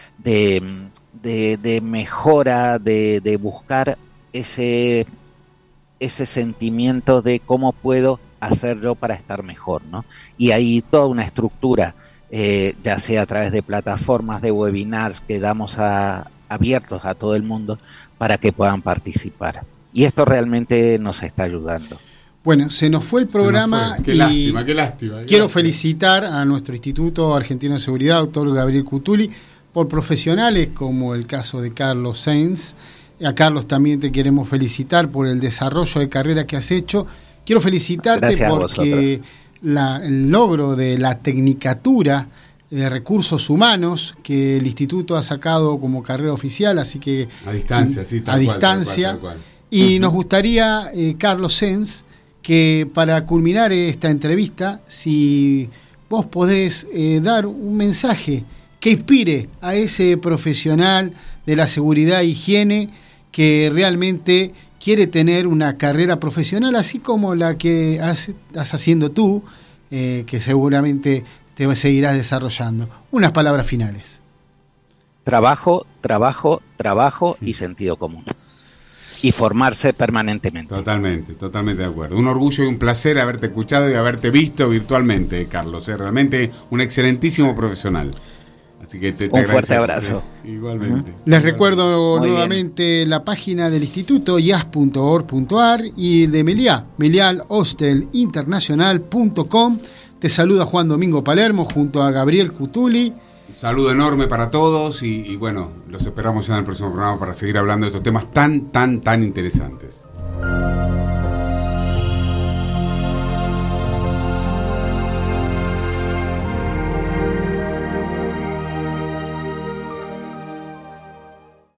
mejora, de buscar ese sentimiento de cómo puedo hacer yo para estar mejor, ¿no? Y hay toda una estructura, ya sea a través de plataformas de webinars que damos abiertos a todo el mundo para que puedan participar. Y esto realmente nos está ayudando. Bueno, se nos fue el programa. Qué lástima. Quiero felicitar a nuestro Instituto Argentino de Seguridad, doctor Gabriel Cutuli, por profesionales como el caso de Carlos Sainz. A Carlos también te queremos felicitar por el desarrollo de carrera que has hecho. Quiero felicitarte porque el logro de la Tecnicatura de Recursos Humanos que el Instituto ha sacado como carrera oficial, así que a distancia, sí, tal cual. Y nos gustaría, Carlos Sens, que para culminar esta entrevista, si vos podés dar un mensaje que inspire a ese profesional de la seguridad e higiene que realmente quiere tener una carrera profesional, así como la que estás haciendo tú, que seguramente te seguirás desarrollando. Unas palabras finales. Trabajo, trabajo, trabajo y sentido común. Y formarse permanentemente. Totalmente de acuerdo. Un orgullo y un placer haberte escuchado y haberte visto virtualmente, Carlos. Realmente un excelentísimo profesional. Así que te un fuerte abrazo. Igualmente. Les recuerdo nuevamente la página del instituto ias.org.ar y de melialhostelinternacional.com. Te saluda Juan Domingo Palermo junto a Gabriel Cutuli. Un saludo enorme para todos y bueno, los esperamos ya en el próximo programa para seguir hablando de estos temas tan interesantes.